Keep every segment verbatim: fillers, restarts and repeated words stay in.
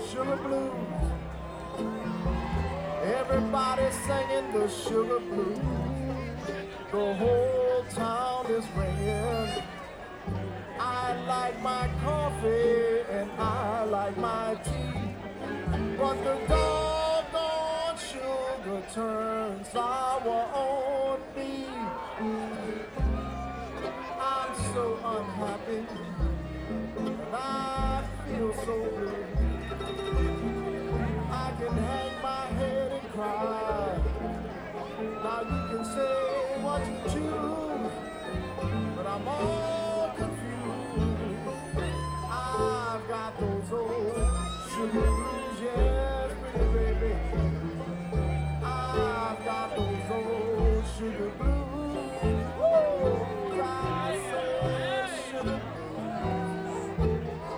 sugar blues. Everybody's singing the sugar blues. The whole town is ringing. I like my coffee and I like my tea, but the doggone sugar turns sour on me. I'm so unhappy and I feel so blue. I can hang my head and cry. Now you can say what you choose, but I'm all confused. I've got those old sugar blues, yes, pretty baby. I've got those old sugar blues. Woo! I say sugar blues.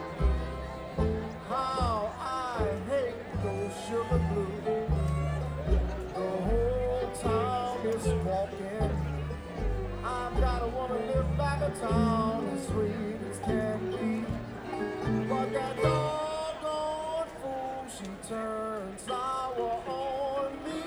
How I hate those sugar blues. The whole town is walking. I've got a woman live back in town as sweet as can be, but that doggone fool, she turns sour on me.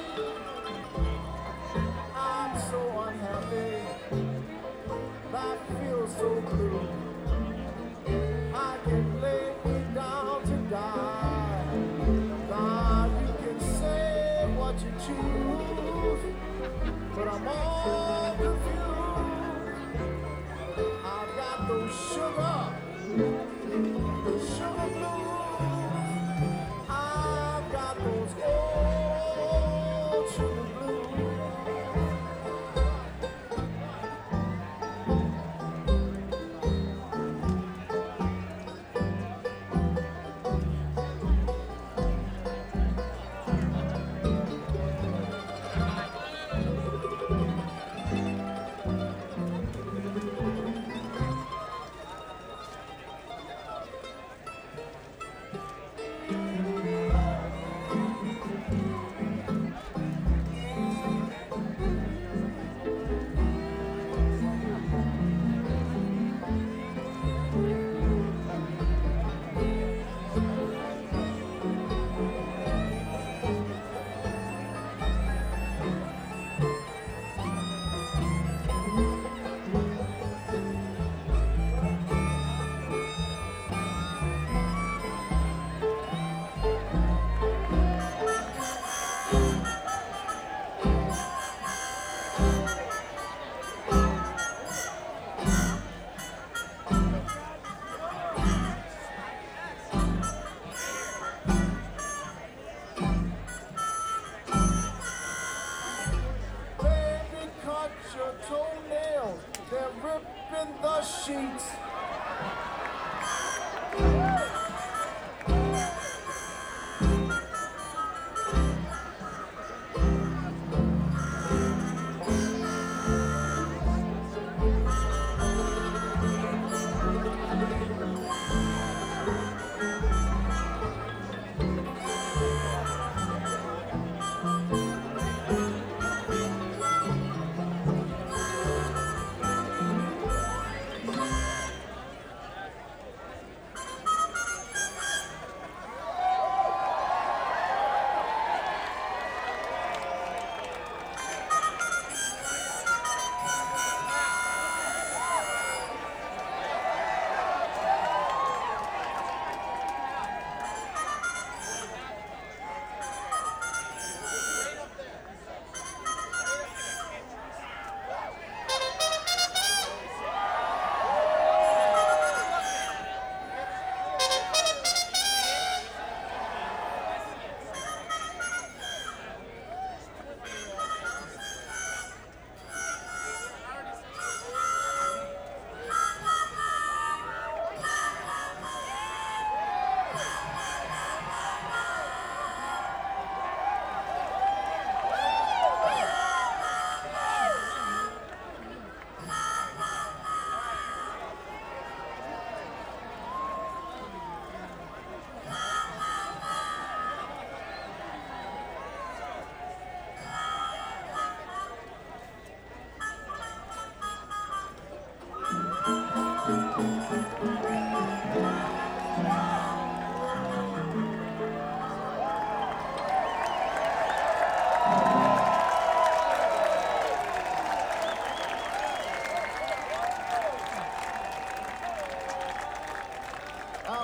I'm so unhappy, I feel so blue. I can lay me down to die. Now you can say what you choose, but I'm all confused. I've got those sugar, the sugar blues. I've got those old sugar blues.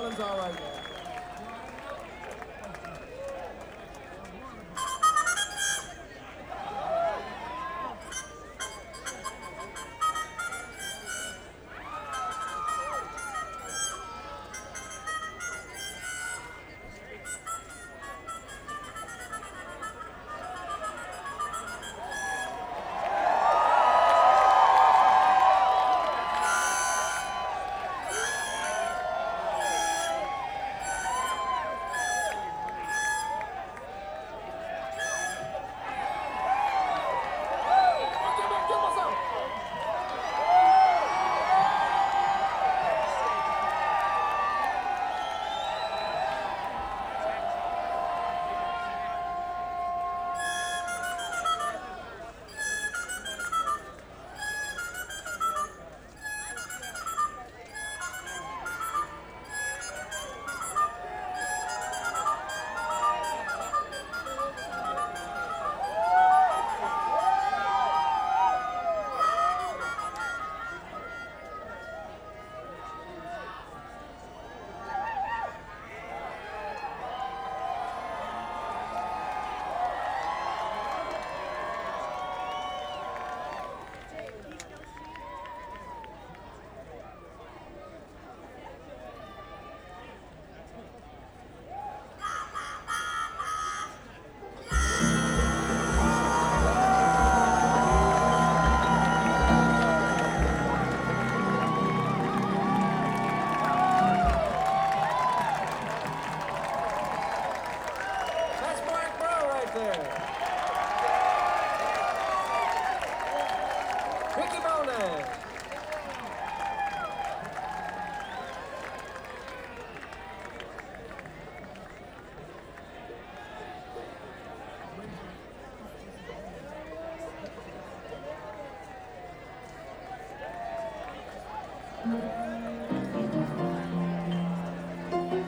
Alan's all right now. Ricky Bonet. Mm-hmm.